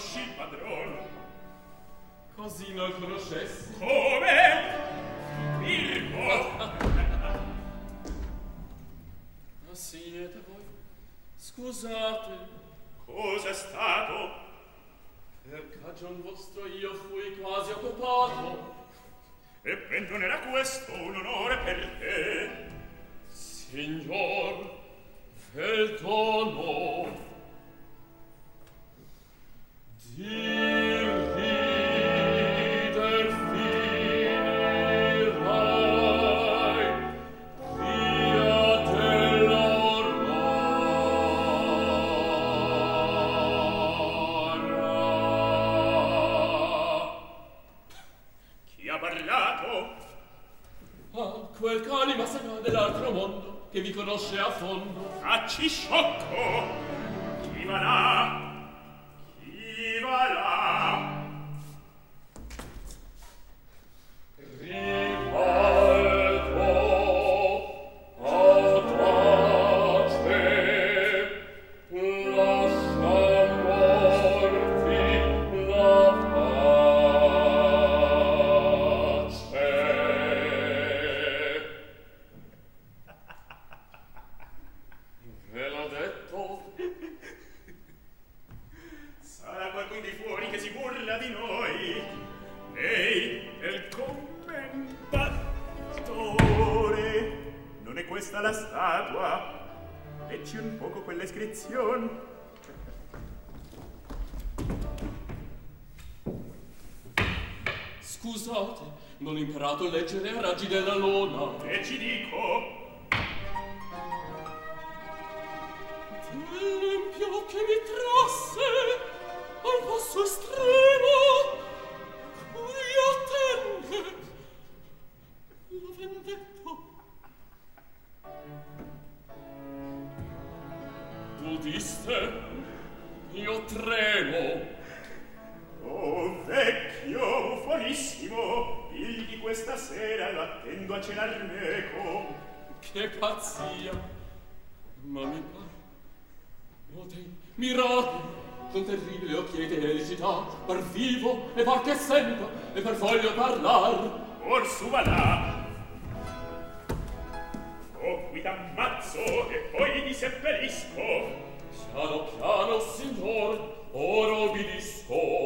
conosci il padron? Così non conoscessi? Come? Filippo! Ma siete voi? Scusate. Cos'è stato? Per cagion vostro io fui quasi occupato. E ben non era questo un onore per te? Signor, vel dono dir rider finirai via dell'aurora. Chi ha parlato? Ah, quel c'anima sarà dell'altro mondo che vi conosce a fondo. Facci sciocco! Chi va là? Chi va là? Rivaldo audace, lascia morti la pace. Ve l'ho detto. Sarà qualcun di fuori che si burla di noi. Ehi, è il commendatore. Non è questa la statua? Leggi un poco quella iscrizione. Scusate, non ho imparato a leggere a raggi della luna. E ci dico... L'empio che mi trasse al vostro estremo, cui attende lo vendetto. Udiste, io tremo. Oh, vecchio, bufonissimo, digli questa sera l'attendo a cenar meco. Che pazzia! Ma mi pare... Oh, dei miracoli! Con terribile occhiete e elicità, par vivo e par che senta, e per voglio parlar. Or su va là! Oh, qui t'ammazzo e poi ti seppellisco! Piano piano, signor, ora obbedisco.